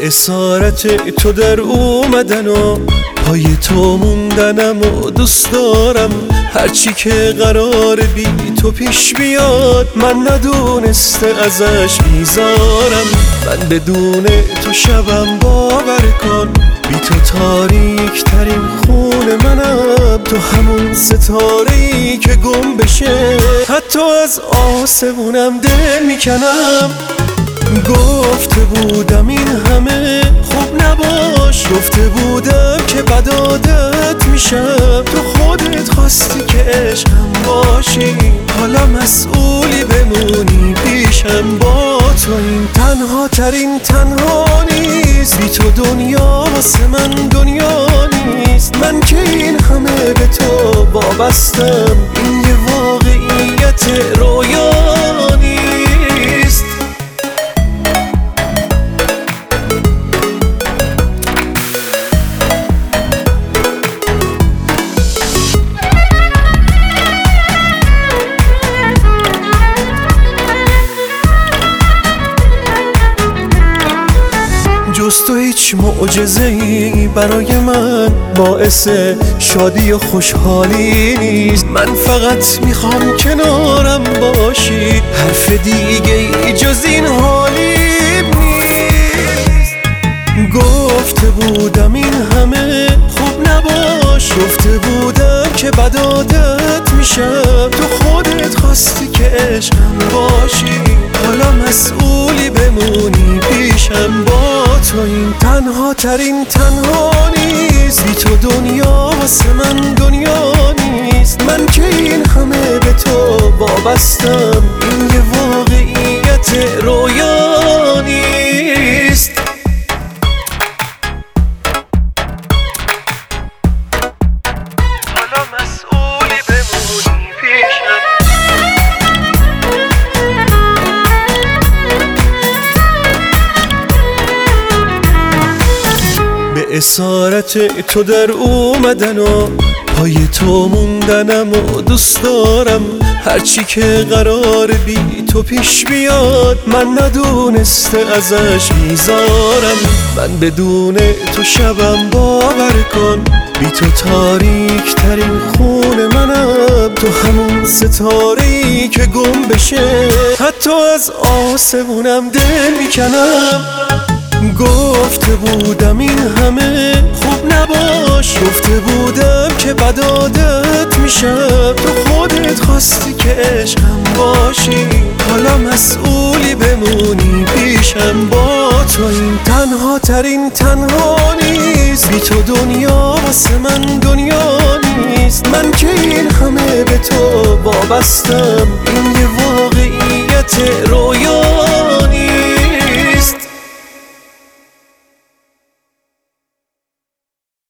اسارت تو در اومدن و پای تو موندنم و دوست دارم. هرچی که قرار بی تو پیش بیاد من ندونسته ازش بیزارم. من بدون تو شبم باور کن، بی تو تاریک ترین خون منم. تو همون ستاره‌ای که گم بشه حتی از آسمونم دل میکنم. گفته بودم این همه خوب نباش، گفته بودم که بد عادت میشم. تو خودت خواستی که عشقم باشی، حالا مسئولی بمونی پیشم. با تو این تنها ترین تنها نیست، بی تو دنیا واسه من دنیا نیست. من که این همه به تو وابستم، این یه واقعیت رویا نیست. جز تو هیچ معجزه‌ای برای من باعث شادی و خوشحالی نیست. من فقط میخوام کنارم باشی، حرف دیگه ای جز این حالی نیست. گفته بودم این همه خوب نباش، گفته بودم که بد عادت میشم. تو خودت خواستی که عشقم باشی، حالا مسئولی بمونی پیشم. با تو این تنها ترین تنها نیست، بی تو دنیا واسه من دنیا نیست. من که این همه به تو وابستم، این یه واقعیت رویا نیست. حالا مسئولی بمونی پیشم. به اسارت تو در اومدن و پای تو موندنم و دوست دارم. هرچی که قرار بی تو پیش بیاد من ندونسته ازش بیزارم. من بدون تو شبم باور کن، بی تو تاریک ترین خون منم. تو همون ستاره‌ای که گم بشه حتی از آسمونم دل میکنم. گفته بودم این همه خوب نباش، گفته بودم که بد عادت میشم. تو خودت خواستی که عشقم باشی، حالا مسئولی بمونی پیشم. با تو این تنها ترین تنها نیست، بی تو دنیا واسه من دنیا نیست. من که این همه به تو وابستم، این یه واقعیت رویا